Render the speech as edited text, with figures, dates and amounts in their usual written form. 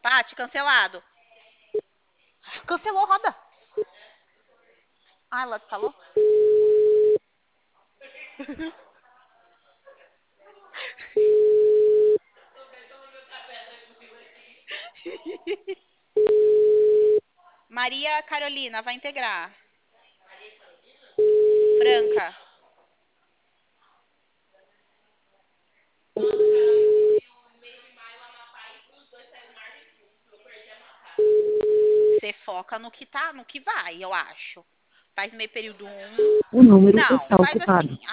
Paty, cancelado. Cancelou, roda. Ah, ela falou? Maria Carolina, vai integrar. Franca. Você foca no que tá, no que vai, eu acho. Faz meio período 1. O número Não, está faz ocupado. assim.